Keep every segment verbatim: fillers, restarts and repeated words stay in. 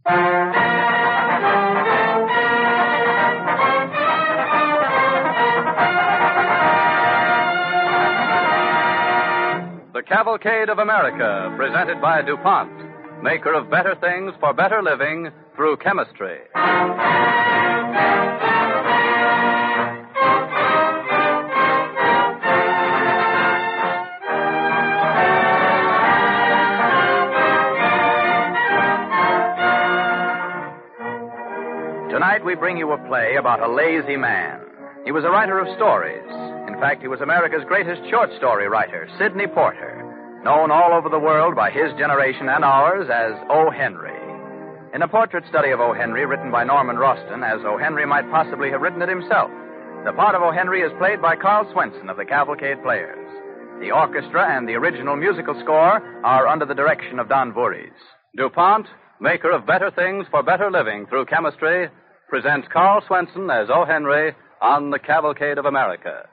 The Cavalcade of America, presented by DuPont, maker of better things for better living through chemistry. Tonight we bring you a play about a lazy man. He was a writer of stories. In fact, he was America's greatest short story writer, Sidney Porter, known all over the world by his generation and ours as O. Henry. In a portrait study of O. Henry written by Norman Roston, as O. Henry might possibly have written it himself, the part of O. Henry is played by Carl Swenson of the Cavalcade Players. The orchestra and the original musical score are under the direction of Don Voorhees. DuPont, maker of better things for better living through chemistry, presents Carl Swenson as O. Henry on the Cavalcade of America.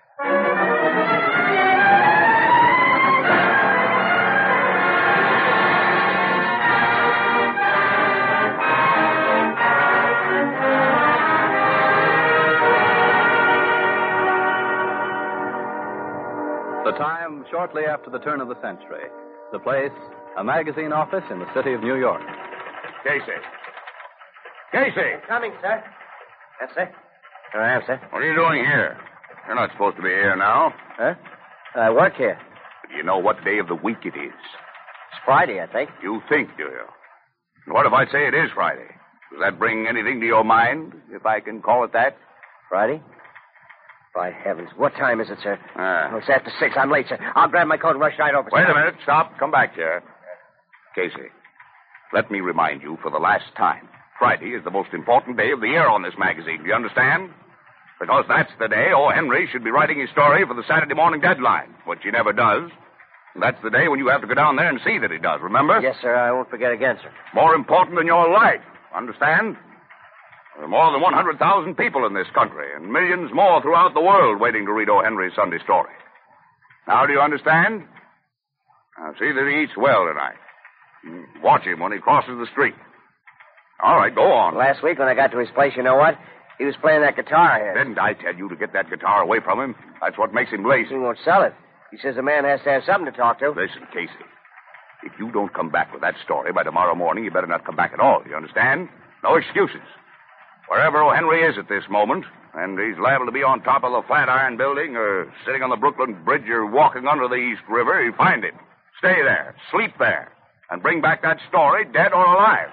The time, shortly after the turn of the century. The place, a magazine office in the city of New York. Casey. Casey! Coming, sir. Yes, sir. Here I am, sir. What are you doing here? You're not supposed to be here now. Huh? I work here. Do you know what day of the week it is? It's Friday, I think. You think, do you? And what if I say it is Friday? Does that bring anything to your mind, if I can call it that? Friday? By heavens. What time is it, sir? Ah. Oh, it's after six. I'm late, sir. I'll grab my coat and rush right over. Wait sir. a minute. Stop. Come back here. Casey, let me remind you for the last time. Friday is the most important day of the year on this magazine. Do you understand? Because that's the day O. Henry should be writing his story for the Saturday morning deadline, which he never does. And that's the day when you have to go down there and see that he does, remember? Yes, sir. I won't forget again, sir. More important than your life. Understand? There are more than one hundred thousand people in this country, and millions more throughout the world waiting to read O. Henry's Sunday story. Now, do you understand? Now, see that he eats well tonight. Watch him when he crosses the street. All right, go on. Last week when I got to his place, you know what? He was playing that guitar here. Didn't I tell you to get that guitar away from him? That's what makes him lazy. He won't sell it. He says a man has to have something to talk to. Listen, Casey. If you don't come back with that story by tomorrow morning, you better not come back at all. You understand? No excuses. Wherever O. Henry is at this moment, and he's liable to be on top of the Flatiron Building or sitting on the Brooklyn Bridge or walking under the East River, you find him. Stay there. Sleep there. And bring back that story, dead or alive.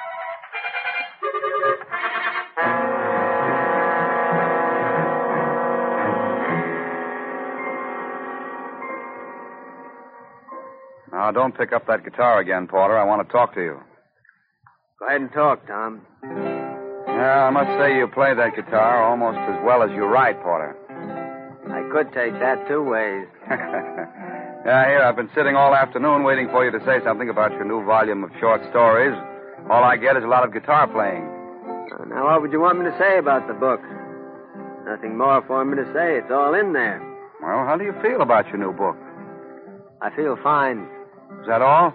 Now, don't pick up that guitar again, Porter. I want to talk to you. Go ahead and talk, Tom. Yeah, I must say you play that guitar almost as well as you write, Porter. I could take that two ways. Yeah, here, I've been sitting all afternoon waiting for you to say something about your new volume of short stories. All I get is a lot of guitar playing. Uh, now, what would you want me to say about the book? Nothing more for me to say. It's all in there. Well, how do you feel about your new book? I feel fine. Is that all?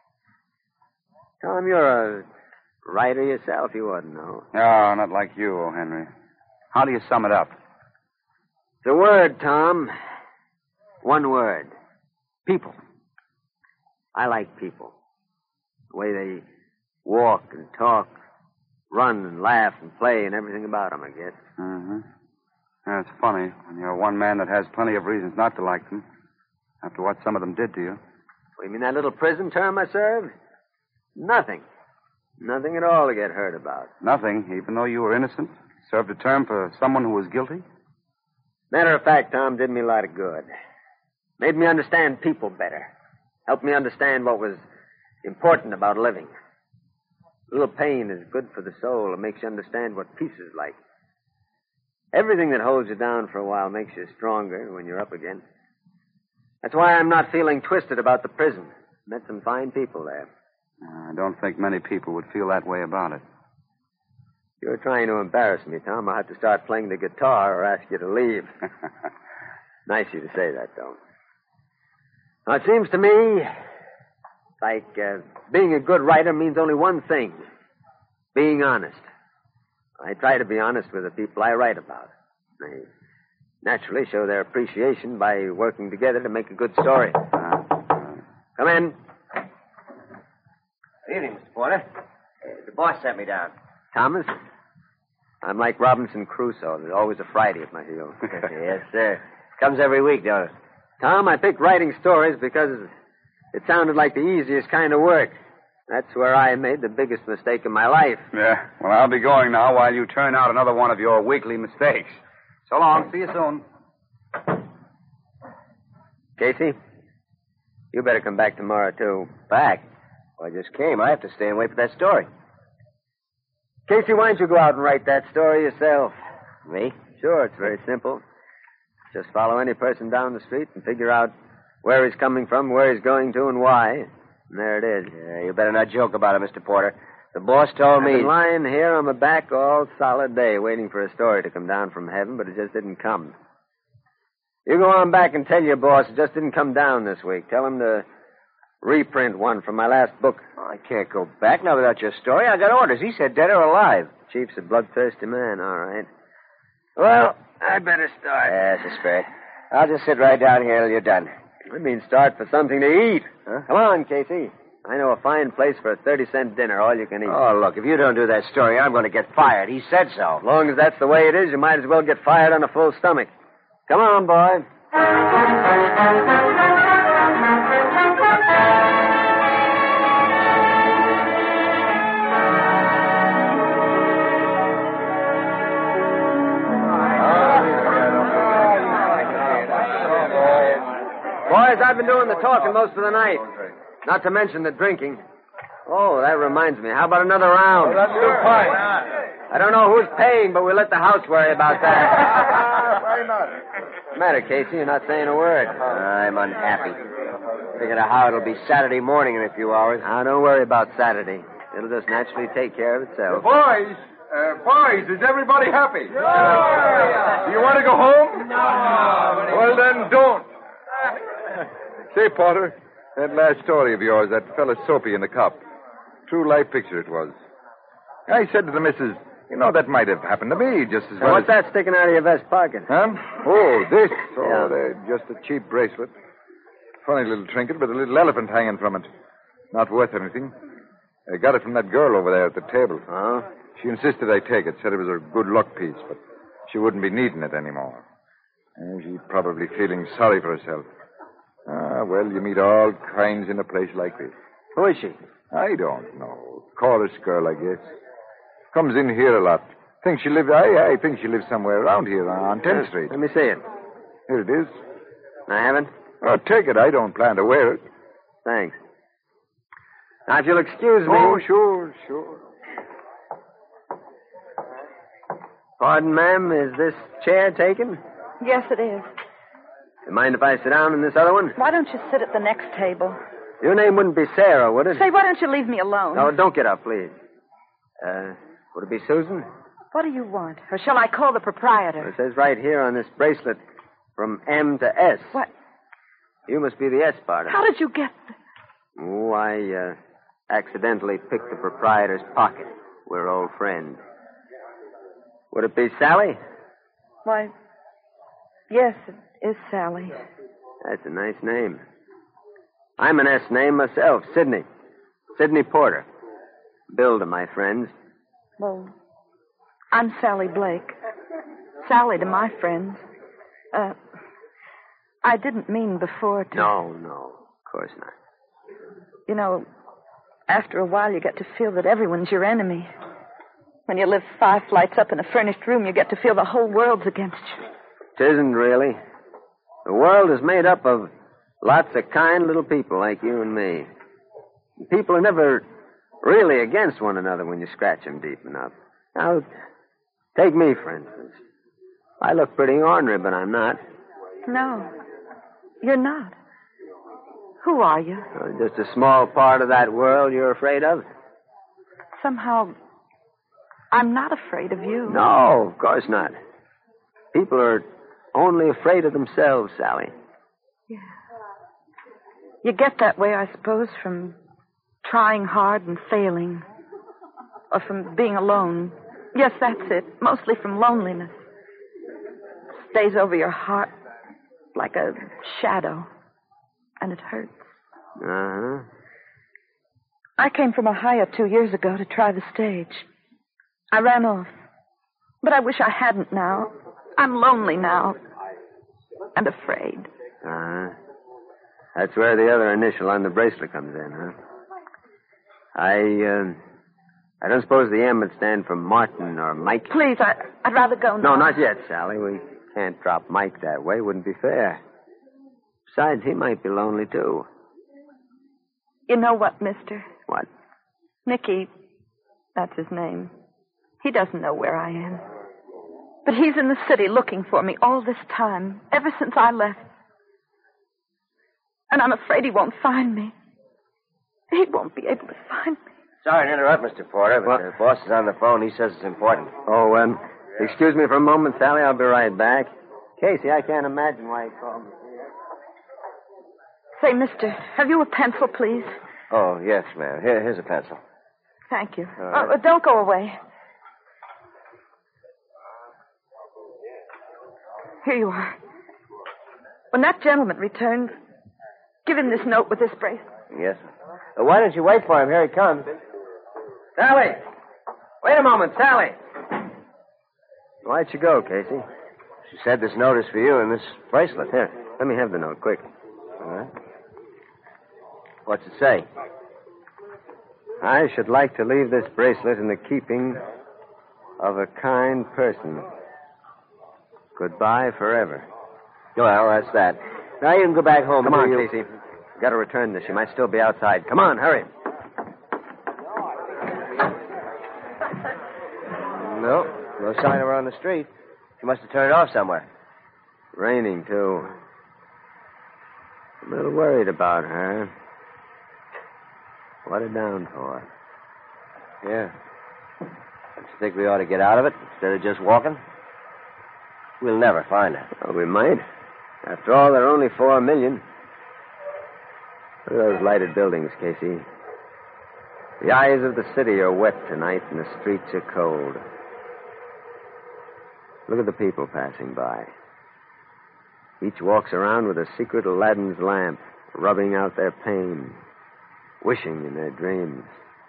Tom, you're a writer yourself. You ought to know. No, not like you, O. Henry. How do you sum it up? The word, Tom. One word. People. I like people. The way they walk and talk, run and laugh and play and everything about them, I guess. Mm-hmm. Yeah, it's funny when you're one man that has plenty of reasons not to like them after what some of them did to you. What, you mean that little prison term I served? Nothing. Nothing at all to get hurt about. Nothing, even though you were innocent? Served a term for someone who was guilty? Matter of fact, Tom, did me a lot of good. Made me understand people better. Helped me understand what was important about living. A little pain is good for the soul. It makes you understand what peace is like. Everything that holds you down for a while makes you stronger when you're up again. That's why I'm not feeling twisted about the prison. Met some fine people there. I don't think many people would feel that way about it. You're trying to embarrass me, Tom. I'll have to start playing the guitar or ask you to leave. Nice of you to say that, though. Now, it seems to me like uh, being a good writer means only one thing. being honest. I try to be honest with the people I write about. They naturally show their appreciation by working together to make a good story. Come in. Good evening, Mister Porter. Uh, the boss sent me down. Thomas? I'm like Robinson Crusoe. There's always a Friday at my heels. Yes, sir. Comes every week, don't it? Tom, I picked writing stories because it sounded like the easiest kind of work. That's where I made the biggest mistake of my life. Yeah, well, I'll be going now while you turn out another one of your weekly mistakes. So long. See you soon. Casey, you better come back tomorrow, too. Back? Well, I just came. I have to stay and wait for that story. Casey, why don't you go out and write that story yourself? Me? Sure, it's very simple. Just follow any person down the street and figure out where he's coming from, where he's going to, and why. And there it is. Yeah, you better not joke about it, Mister Porter. The boss told me... I've been lying here on my back all solid day waiting for a story to come down from heaven, but it just didn't come. You go on back and tell your boss it just didn't come down this week. Tell him to reprint one from my last book. Oh, I can't go back now without your story. I got orders. He said dead or alive. Chief's a bloodthirsty man, all right. Well, I'd better start. Yes, it's fair. I'll just sit right down here till you're done. I mean start for something to eat. Huh? Come on, Casey. I know a fine place for a thirty-cent dinner, all you can eat. Oh, look, if you don't do that story, I'm going to get fired. He said so. As long as that's the way it is, you might as well get fired on a full stomach. Come on, boy. Boys, I've been doing the talking most of the night. Not to mention the drinking. Oh, that reminds me. How about another round? Oh, that's good fine. I don't know who's paying, but we'll let the house worry about that. Why not? What's the matter, Casey? You're not saying a word. I'm unhappy. Figured out how it'll be Saturday morning in a few hours. Now, don't worry about Saturday. It'll just naturally take care of itself. Boys, uh, boys, is everybody happy? Do you want to go home? No. Well, then don't. Say, Porter, that last story of yours, that fella Soapy in the cup. True life picture it was. I said to the missus, you know, that might have happened to me just as Now, well what's as... that sticking out of your vest pocket? Huh? Oh, this. Oh, Yeah. they're just a cheap bracelet. Funny little trinket with a little elephant hanging from it. Not worth anything. I got it from that girl over there at the table. Oh? She insisted I take it, said it was a good luck piece, but she wouldn't be needing it anymore. And she's probably feeling sorry for herself. Ah, well, you meet all kinds in a place like this. Who is she? I don't know. Chorus girl, I guess. Comes in here a lot. Think she lives... I, I think she lives somewhere around here on tenth Street. Let me see it. Here it is. I haven't? Oh, take it. I don't plan to wear it. Thanks. Now, if you'll excuse me... Oh, sure, sure. Pardon, ma'am, is this chair taken? Yes, it is. You mind if I sit down in this other one? Why don't you sit at the next table? Your name wouldn't be Sarah, would it? Say, why don't you leave me alone? No, don't get up, please. Uh, would it be Susan? What do you want? Or shall I call the proprietor? It says right here on this bracelet, from M to S. What? You must be the S part of it. How did you get... Oh, I uh, accidentally picked the proprietor's pocket. We're old friends. Would it be Sally? Why, yes, it is Sally. That's a nice name. I'm an S name myself, Sidney. Sidney Porter. Bill to my friends. Well, I'm Sally Blake. Sally to my friends. Uh, I didn't mean before to... No, no, of course not. You know, after a while you get to feel that everyone's your enemy. When you live five flights up in a furnished room, you get to feel the whole world's against you. It isn't really. The world is made up of lots of kind little people like you and me. People are never really against one another when you scratch them deep enough. Now, take me, for instance. I look pretty ornery, but I'm not. No, you're not. Who are you? Uh, just a small part of that world you're afraid of? Somehow, I'm not afraid of you. No, of course not. People are only afraid of themselves, Sally. Yeah. You get that way, I suppose, from trying hard and failing. or from being alone. Yes, that's it. Mostly from loneliness. Stays over your heart like a shadow, and it hurts. Uh-huh. I came from Ohio two years ago to try the stage. I ran off, but I wish I hadn't now. I'm lonely now, and afraid. Uh-huh. That's where the other initial on the bracelet comes in, huh? I, uh, I don't suppose the M would stand for Martin or Mike. Please, I, I'd rather go now. No, not yet, Sally. We can't drop Mike that way. Wouldn't be fair. Besides, he might be lonely, too. You know what, mister? What? Nicky, that's his name. He doesn't know where I am. But he's in the city looking for me all this time, ever since I left. And I'm afraid he won't find me. He won't be able to find me. Sorry to interrupt, Mister Porter, but What? the boss is on the phone. He says it's important. Oh, um, excuse me for a moment, Sally. I'll be right back. Casey, I can't imagine why he called me. Say, mister, have you a pencil, please? Oh, yes, ma'am. Here, here's a pencil. Thank you. All right. Oh, uh, don't go away. Here you are. When that gentleman returns, give him this note with this bracelet. Yes, sir. Uh, why don't you wait for him? Here he comes. Sally! Wait a moment, Sally! Why'd you go, Casey? She said this note is for you and this bracelet. Here, let me have the note, quick. All right. What's it say? I should like to leave this bracelet in the keeping of a kind person. Goodbye forever. Well, that's that. Now you can go back home. Come and on, do you- Casey. Got to return this. She might still be outside. Come on, hurry. No, no sign of her on the street. She must have turned it off somewhere. Raining, too. A little worried about her. What a downpour. Yeah. Don't you think we ought to get out of it instead of just walking? We'll never find her. Well, we might. After all, there are only four million. Look at those lighted buildings, Casey. The eyes of the city are wet tonight, and the streets are cold. Look at the people passing by. Each walks around with a secret Aladdin's lamp, rubbing out their pain, wishing in their dreams.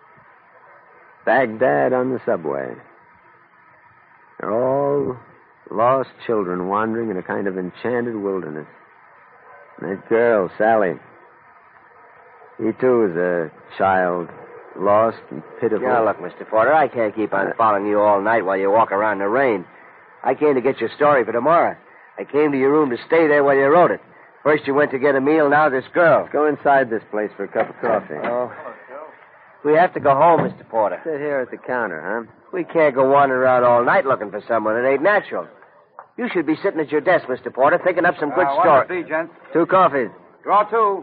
Baghdad on the subway. They're all lost children wandering in a kind of enchanted wilderness. And that girl, Sally, he too is a child, lost and pitiful. Now, look, Mister Porter, I can't keep on following you all night while you walk around in the rain. I came to get your story for tomorrow. I came to your room to stay there while you wrote it. First you went to get a meal, now this girl. Let's go inside this place for a cup of coffee. Oh. We have to go home, Mister Porter. Sit here at the counter, huh? We can't go wandering around all night looking for someone. It ain't natural. You should be sitting at your desk, Mister Porter, thinking up some good Uh, stories. what do you see, gents? Two coffees. Draw two.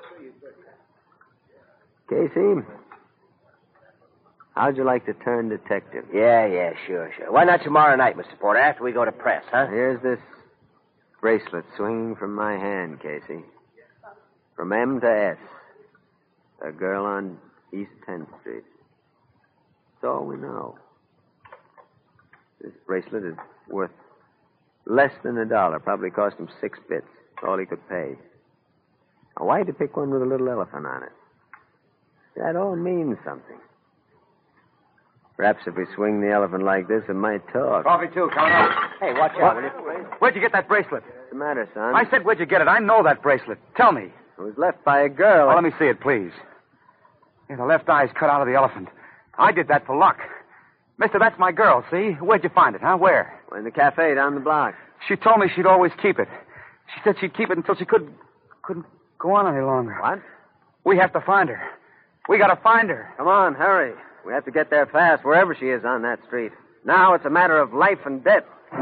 Casey, how'd you like to turn detective? Yeah, yeah, sure, sure. Why not tomorrow night, Mister Porter, after we go to press, huh? Here's this bracelet swinging from my hand, Casey. From M to S. A girl on East tenth Street. That's all we know. This bracelet is worth less than a dollar. Probably cost him six bits. That's all he could pay. Now, why'd you pick one with a little elephant on it? That all means something. Perhaps if we swing the elephant like this, it might talk. Coffee two, count up. Hey, watch out, will you? Where'd you get that bracelet? What's the matter, son? I said, where'd you get it? I know that bracelet. Tell me. It was left by a girl. Oh, let me see it, please. Yeah, the left eye's cut out of the elephant. I did that for luck. Mister, that's my girl, see? Where'd you find it, huh? Where? In the cafe down the block. She told me she'd always keep it. She said she'd keep it until she could, couldn't go on any longer. What? We have to find her. We gotta find her. Come on, hurry. We have to get there fast, wherever she is on that street. Now it's a matter of life and death.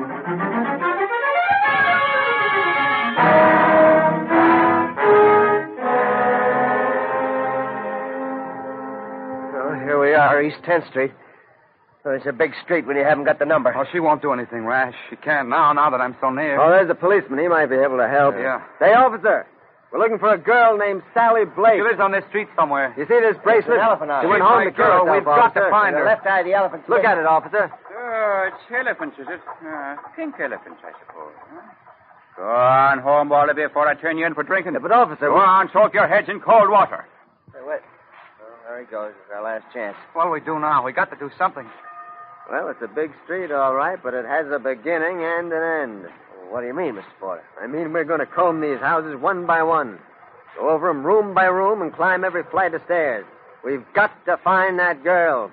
Oh, here we are, East tenth Street. Oh, it's a big street when you haven't got the number. Oh, she won't do anything rash. She can now, now that I'm so near. Oh, there's a policeman. He might be able to help. Yeah. Say, officer, We're looking for a girl named Sally Blake. She lives on this street somewhere. You see this bracelet? An elephant on She it. went She's home my to kill girl. herself, We've got to officer. find The her. left eye of the elephant. Look at it, officer. Oh, it's elephants, is it? Uh, pink elephants, I suppose. Huh? Go on home, Wallaby, before I turn you in for drinking. Yeah, but, officer... Go on, soak your heads in cold water. Hey, wait. Oh, there he goes. It's our last chance. What do we do now? We got to do something. Well, it's a big street, all right, but it has a beginning and an end. What do you mean, Mister Porter? I mean, we're going to comb these houses one by one. Go over them room by room and climb every flight of stairs. We've got to find that girl.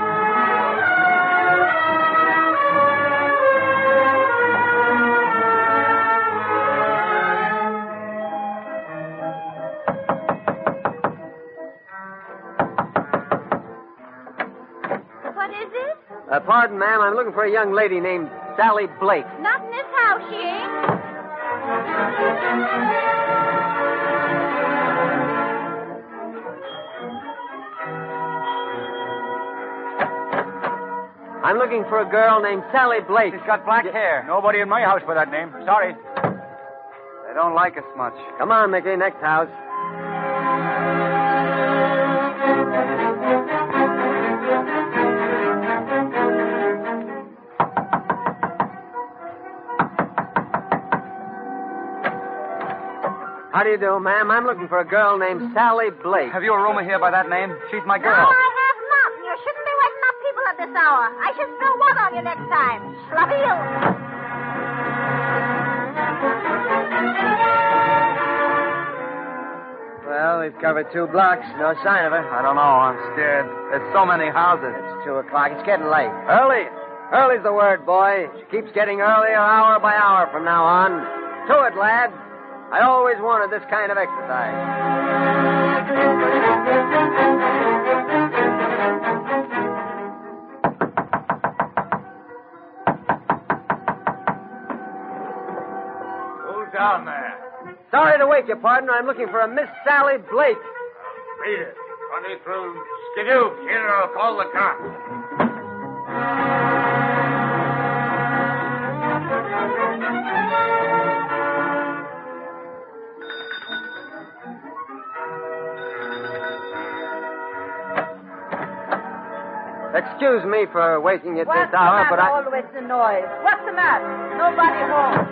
What is it? Uh, pardon, ma'am, I'm looking for a young lady named Sally Blake. Not in this house, she ain't. I'm looking for a girl named Sally Blake. She's got black hair. Nobody in my house by that name. Sorry. They don't like us much. Come on, Mickey, next house. How do you do, ma'am? I'm looking for a girl named Sally Blake. Have you a room here by that name? She's my No, girl. I have not. You shouldn't be waking up people at this hour. I should throw one on you next time. Schlafeel. Well, we've covered two blocks. No sign of her. I don't know. I'm scared. There's so many houses. It's two o'clock. It's getting late. Early. Early's the word, boy. She keeps getting earlier hour by hour from now on. To it, lad. I always wanted this kind of exercise. Who's down there? Sorry to wake you, partner. I'm looking for a Miss Sally Blake. Read it. twenty-two Skidoo. Here, I'll call the cops. Excuse me for waking you at What's this hour, the but matter? I... Always the noise. What's the matter? Nobody home.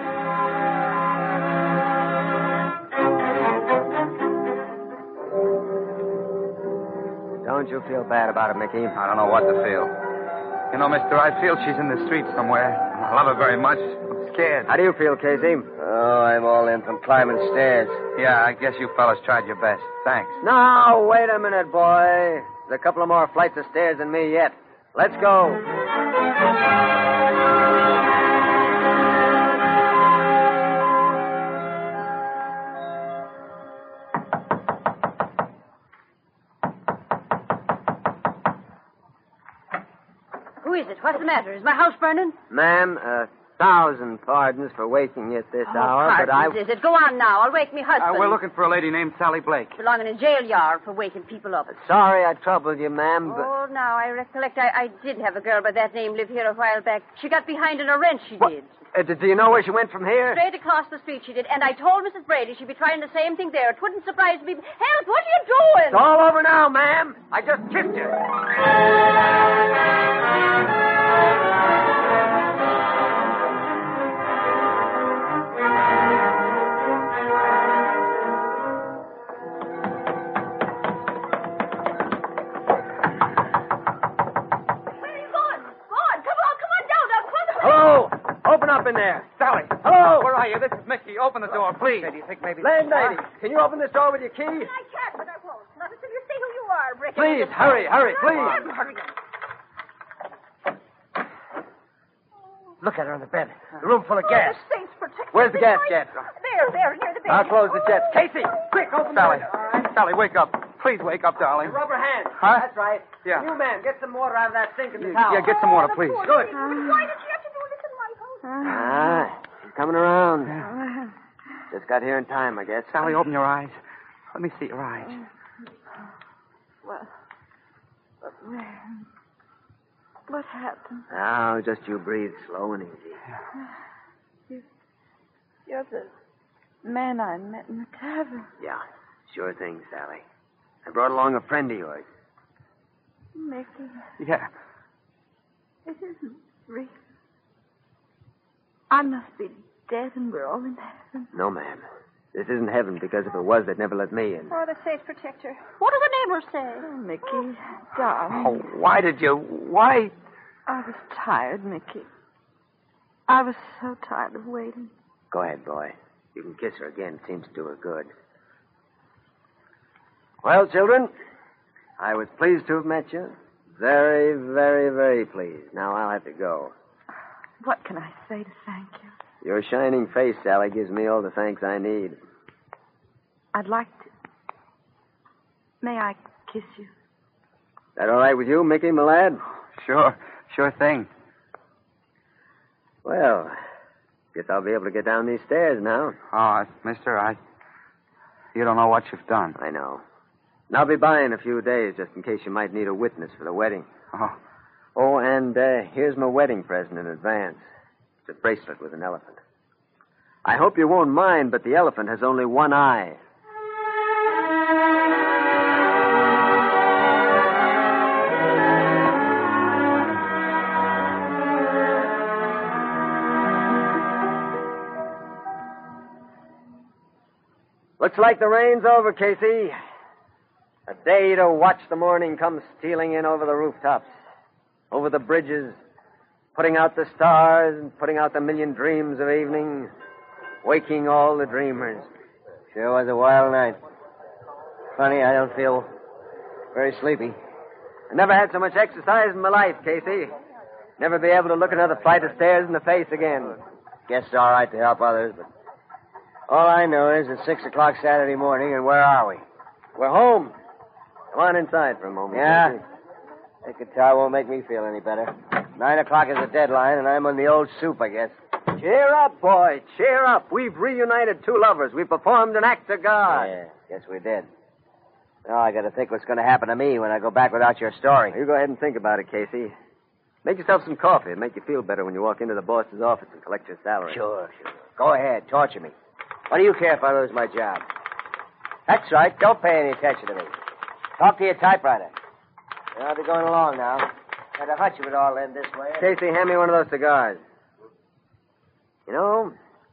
Don't you feel bad about it, Mickey? I don't know what to feel. You know, mister, I feel she's in the street somewhere. I love her very much. I'm scared. How do you feel, Casey? Oh, I'm all in from climbing stairs. Yeah, I guess you fellas tried your best. Thanks. Now, wait a minute, boy. There's a couple of more flights of stairs than me yet. Let's go. Who is it? What's the matter? Is my house burning? Ma'am, a thousand pardons for waking you at this Oh, hour, but I... pardons, is it? Go on now. I'll wake me Uh, husband. we're looking for a lady named Sally Blake. Belonging in jail yard for waking people up. Sorry I troubled you, ma'am, but... Oh, now I recollect I, I did have a girl by that name live here a while back. She got behind in a rent, she What? did. Uh, do you know where she went from here? Straight across the street she did. And I told Missus Brady she'd be trying the same thing there. It wouldn't surprise me. Help, what are you doing? It's all over now, ma'am. I just kissed you. Where are you going? Go on, come on, come on down. Now, close the Hello? Open up in there. Sally. Hello? Where are you? This is Mickey. Open the door, please. Do you think maybe... Landlady, can you open this door with your key? I can't, but I won't. Not until you see who you are, Rick. Please, hurry, hurry, please. Hurry. Look at her on the bed. The room full of gas. Oh, the saints protect Where's the gas jet? There, there, near the bed. I'll close the jets. Casey, quick, open Sally. the door. All right. Sally, wake up. Please wake up, darling. Rubber hands. Huh? That's right. Yeah. You, man, get some water out of that sink in the Yeah, towel. yeah, get some water, please. Good. Why did you have to do this in my house? Ah, she's coming around. Just got here in time, I guess. Sally, open your eyes. Let me see your eyes. Well, what happened? Now, just you breathe slow and easy. You're the man I met in the tavern. Yeah, sure thing, Sally. I brought along a friend of yours. Mickey, Yeah. it isn't real. I must be dead and we're all in heaven. No, ma'am. This isn't heaven, because if it was, they'd never let me in. Oh, the safe protector. What do the neighbors say? Oh, Mickey, darling. Oh, why did you... Why... I was tired, Mickey. I was so tired of waiting. Go ahead, boy. You can kiss her again. It seems to do her good. Well, children, I was pleased to have met you. Very, very, very pleased. Now I'll have to go. What can I say to thank you? Your shining face, Sally, gives me all the thanks I need. I'd like to. May I kiss you? That all right with you, Mickey, my lad? Sure. Sure thing. Well, guess I'll be able to get down these stairs now. Oh, mister, I... You don't know what you've done. I know. And I'll be by in a few days, just in case you might need a witness for the wedding. Oh. Oh, and uh, here's my wedding present in advance. It's a bracelet with an elephant. I hope you won't mind, but the elephant has only one eye. Looks like the rain's over, Casey. A day to watch the morning come stealing in over the rooftops, over the bridges, putting out the stars and putting out the million dreams of evening, waking all the dreamers. Sure was a wild night. Funny, I don't feel very sleepy. I never had so much exercise in my life, Casey. Never be able to look another flight of stairs in the face again. Guess it's all right to help others, but all I know is it's six o'clock Saturday morning, and where are we? We're home. Come on inside for a moment. Yeah? Casey. That guitar won't make me feel any better. Nine o'clock is the deadline, and I'm on the old soup, I guess. Cheer up, boy. Cheer up. We've reunited two lovers. We performed an act of God. Yeah, guess we did. Now I got to think what's going to happen to me when I go back without your story. You go ahead and think about it, Casey. Make yourself some coffee. It'll make you feel better when you walk into the boss's office and collect your salary. Sure, sure. Go ahead. Torture me. What do you care if I lose my job? That's right. Don't pay any attention to me. Talk to your typewriter. I'll be going along now. Had a hunch it would all end this way. Casey, hand me one of those cigars. You know,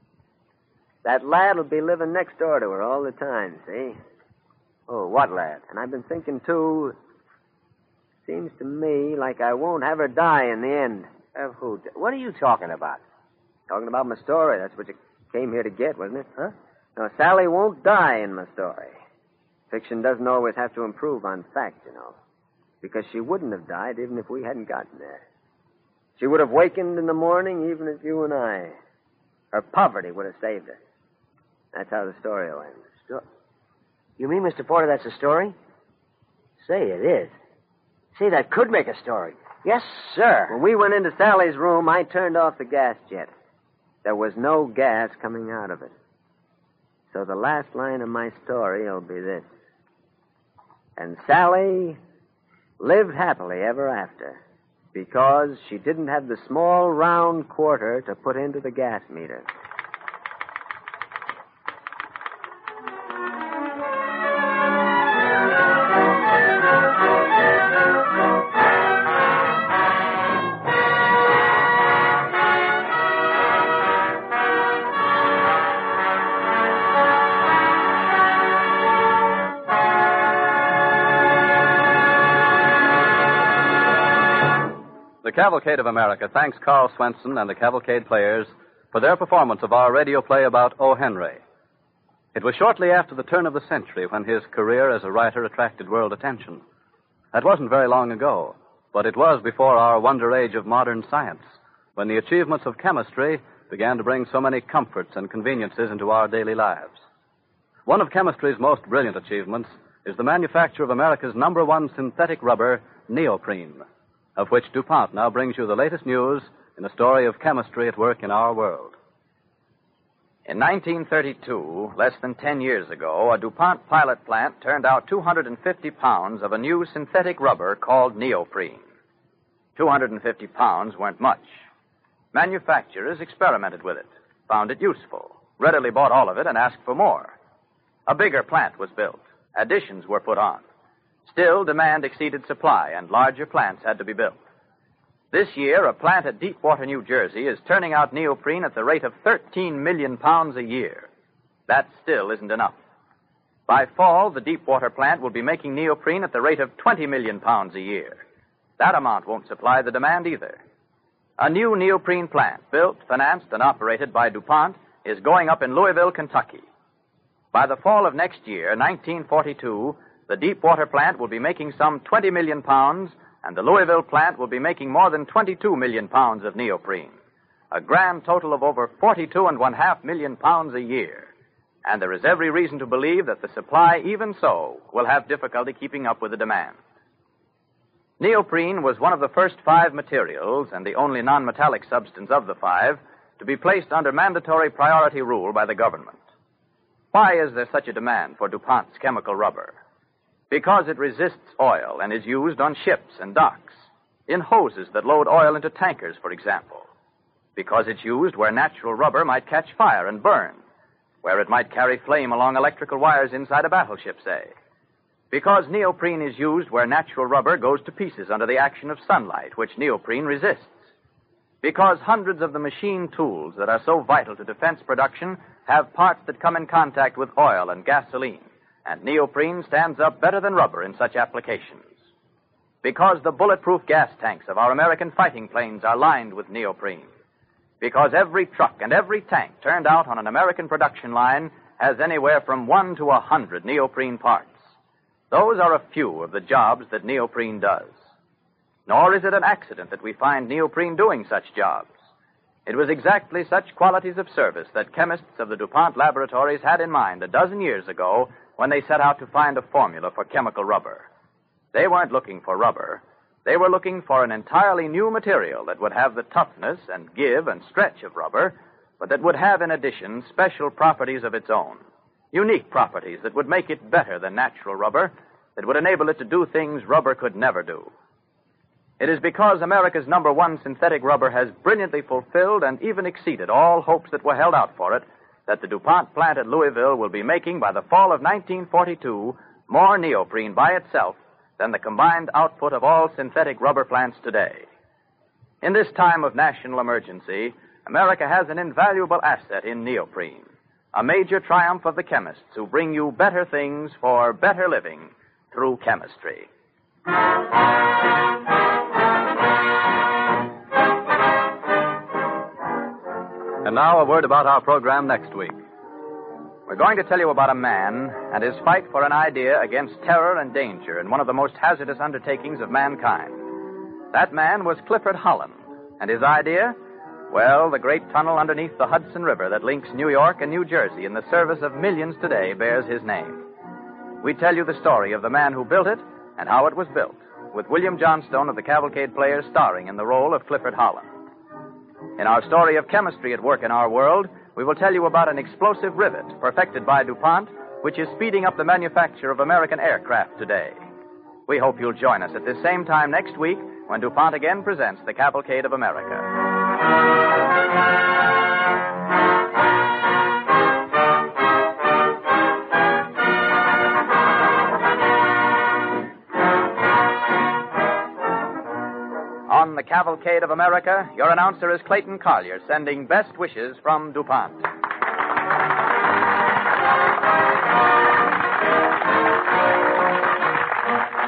that lad will be living next door to her all the time, see? Oh, what lad? And I've been thinking, too, seems to me like I won't have her die in the end. Of who? What are you talking about? Talking about my story. That's what you came here to get, wasn't it? Huh? No, Sally won't die in my story. Fiction doesn't always have to improve on fact, you know. Because she wouldn't have died even if we hadn't gotten there. She would have wakened in the morning even as you and I. Her poverty would have saved her. That's how the story will end. Sto- you mean, Mister Porter, that's a story? Say, it is. Say, that could make a story. Yes, sir. When we went into Sally's room, I turned off the gas jet. There was no gas coming out of it. So the last line of my story will be this. And Sally lived happily ever after because she didn't have the small round quarter to put into the gas meter. The Cavalcade of America thanks Carl Swenson and the Cavalcade Players for their performance of our radio play about O. Henry. It was shortly after the turn of the century when his career as a writer attracted world attention. That wasn't very long ago, but it was before our wonder age of modern science, when the achievements of chemistry began to bring so many comforts and conveniences into our daily lives. One of chemistry's most brilliant achievements is the manufacture of America's number one synthetic rubber, neoprene, of which DuPont now brings you the latest news in the story of chemistry at work in our world. In nineteen thirty-two, less than ten years ago, a DuPont pilot plant turned out two hundred fifty pounds of a new synthetic rubber called neoprene. two hundred fifty pounds weren't much. Manufacturers experimented with it, found it useful, readily bought all of it and asked for more. A bigger plant was built. Additions were put on. Still, demand exceeded supply, and larger plants had to be built. This year, a plant at Deepwater, New Jersey, is turning out neoprene at the rate of thirteen million pounds a year. That still isn't enough. By fall, the Deepwater plant will be making neoprene at the rate of twenty million pounds a year. That amount won't supply the demand either. A new neoprene plant, built, financed, and operated by DuPont, is going up in Louisville, Kentucky. By the fall of next year, nineteen forty-two, the Deepwater plant will be making some twenty million pounds, and the Louisville plant will be making more than twenty-two million pounds of neoprene. A grand total of over forty-two and one half million pounds a year. And there is every reason to believe that the supply, even so, will have difficulty keeping up with the demand. Neoprene was one of the first five materials, and the only non-metallic substance of the five, to be placed under mandatory priority rule by the government. Why is there such a demand for DuPont's chemical rubber? Because it resists oil and is used on ships and docks, in hoses that load oil into tankers, for example. Because it's used where natural rubber might catch fire and burn, where it might carry flame along electrical wires inside a battleship, say. Because neoprene is used where natural rubber goes to pieces under the action of sunlight, which neoprene resists. Because hundreds of the machine tools that are so vital to defense production have parts that come in contact with oil and gasoline, and neoprene stands up better than rubber in such applications. Because the bulletproof gas tanks of our American fighting planes are lined with neoprene. Because every truck and every tank turned out on an American production line has anywhere from one to a hundred neoprene parts. Those are a few of the jobs that neoprene does. Nor is it an accident that we find neoprene doing such jobs. It was exactly such qualities of service that chemists of the DuPont laboratories had in mind a dozen years ago when they set out to find a formula for chemical rubber. They weren't looking for rubber. They were looking for an entirely new material that would have the toughness and give and stretch of rubber, but that would have, in addition, special properties of its own. Unique properties that would make it better than natural rubber, that would enable it to do things rubber could never do. It is because America's number one synthetic rubber has brilliantly fulfilled and even exceeded all hopes that were held out for it that the DuPont plant at Louisville will be making by the fall of nineteen forty-two more neoprene by itself than the combined output of all synthetic rubber plants today. In this time of national emergency, America has an invaluable asset in neoprene, a major triumph of the chemists who bring you better things for better living through chemistry. And now a word about our program next week. We're going to tell you about a man and his fight for an idea against terror and danger in one of the most hazardous undertakings of mankind. That man was Clifford Holland. And his idea? Well, the great tunnel underneath the Hudson River that links New York and New Jersey in the service of millions today bears his name. We tell you the story of the man who built it and how it was built, with William Johnstone of the Cavalcade Players starring in the role of Clifford Holland. In our story of chemistry at work in our world, we will tell you about an explosive rivet perfected by DuPont, which is speeding up the manufacture of American aircraft today. We hope you'll join us at this same time next week when DuPont again presents the Cavalcade of America. On the Cavalcade of America, your announcer is Clayton Collier, sending best wishes from DuPont.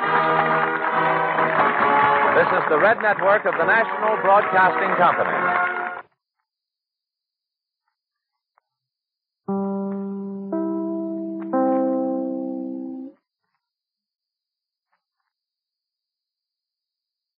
This is the Red Network of the National Broadcasting Company.